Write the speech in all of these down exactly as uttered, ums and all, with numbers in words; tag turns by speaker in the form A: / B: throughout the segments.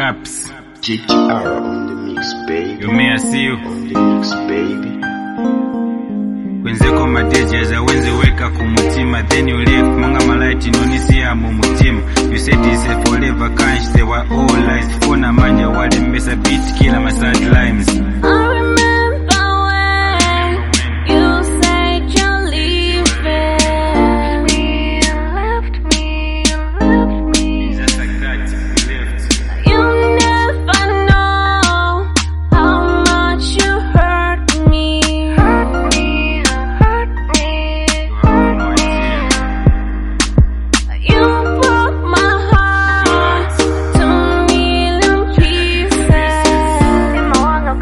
A: Caps.
B: G T R on the mix, baby.
A: You may I see you
B: on the mix, baby.
A: Kwenzeko madeji as I wenze weka kumutima. Then you left monga malaiti nonisia mumutima. You said this a forever can't, they were all lies. Kona manja wale mesa beat killer my sad limes.
C: I remember when you said you're leaving. You left me, you left me.
A: Just like that, you left.
C: You never know how much you hurt me. Hurt me, hurt me.
A: You have no idea.
C: You broke my heart to a million pieces. I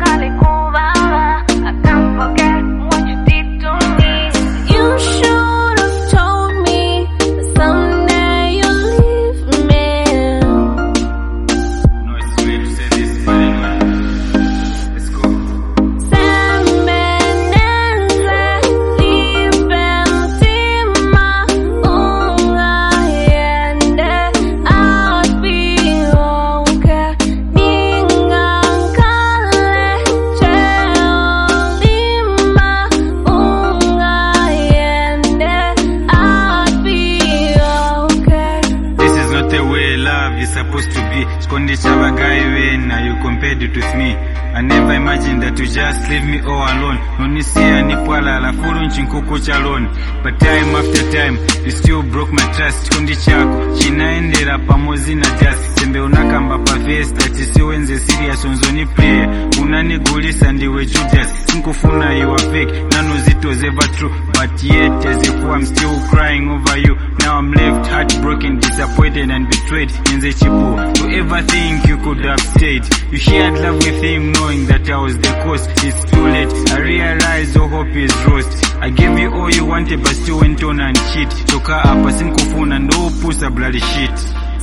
C: can't forget what you did to me. You should have told me that someday you'll leave me.
A: No, it's weird to say this, but anyway. Let's go. Supposed to be Skondi chava guy when now you compared it with me. I never imagined that you just leave me all alone. Nonisia nipwala la furu nchinkuku chalone. But time after time you still broke my trust. Skondi chako chinaendera pamozi na just sembe unakamba pa face that isiwenze serious unzoni play. Unanigulisa ndiwe Judas. Sinkufuna you are fake, none of it was ever true. But yet as if I'm still crying over you. Now I'm left heartbroken, disappointed and betrayed. In the chipo, to ever think you could have stayed. You shared love with him knowing that I was the cause. It's too late, I realize all hope is lost. I gave you all you wanted but still went on and cheat. Toka hapa sinkufuna ndo pusa bloody shit.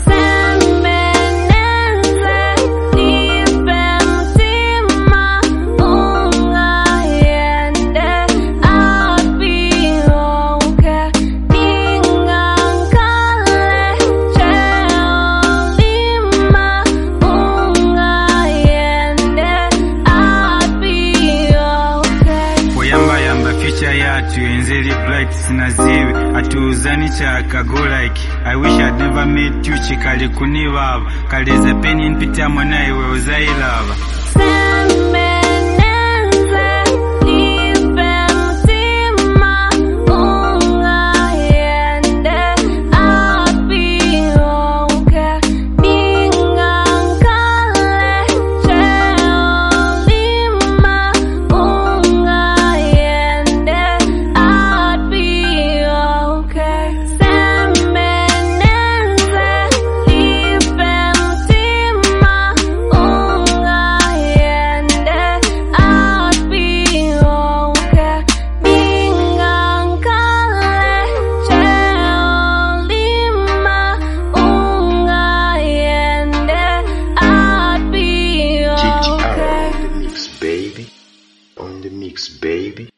A: Tuenzeli bright sinaziwi atuzani chaka go like I wish I'd never met you chikali kunibaba kaleza peni npita mwana iwe uzailava.
B: On the mix, baby.